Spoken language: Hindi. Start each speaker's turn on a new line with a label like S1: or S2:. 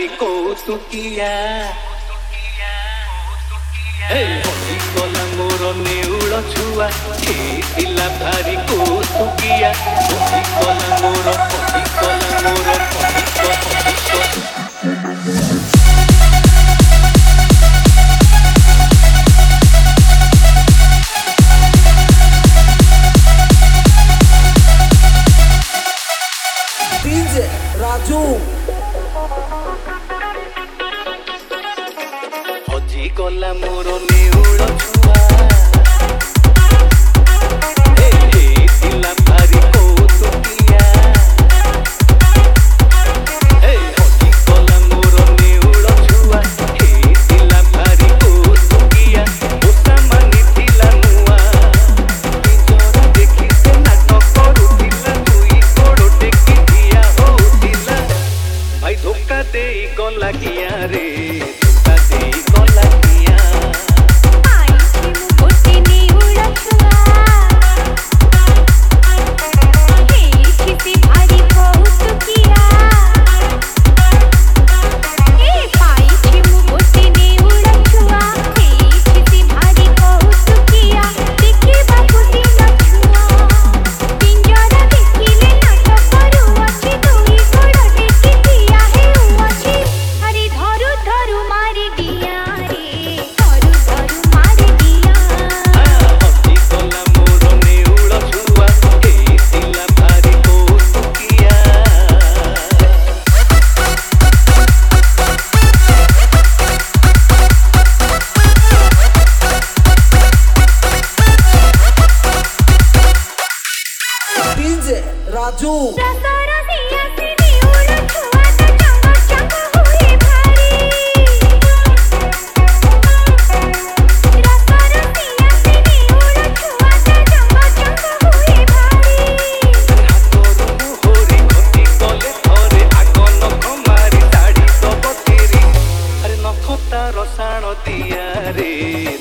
S1: भारी कौतुकिया गला मोर नेउल छुआ पिला भारी कौतुकिया गला मोर
S2: DJ राजू
S1: हजी गला मोर नेउल छुआ पिला भारी कौतुकिया हजी गला मोर नेउल छुआ पिला भारी कौतुकिया ओसा मानी थिला नुआ जरा देखि से नाटक करुथिला तुई गोड़ टेकी दिया होतिला भाई धोखा देई गला किया रे धोखा देई गला किया
S3: आई छी मु गोटे नेउल छुआ खिसी भारी कौतुकिया पाई छी मु गोटे नेउल छुआ खिसी भारी कौतुकिया देखि बापुती न छुआ पिंजरा देखिले नाटक करू अछि तुई गोड़ टेकी दिया हे अछि हरि धरु धरु मारी दिया रे धरु धरु मारी दिया
S1: हजी गला मोर नेउल छुआ पिला भारी कौतुकिया
S2: DJ राजू
S3: रसरा सिया से नेउल छुआ त चंग चंग होई भारी रसरा सिया से नेउल छुआ त चंग चंग होई भारी
S1: हातरू होरी खटी कले थरे आग नख मारी साड़ी दब तेरी अरे नख तार साण दिया रे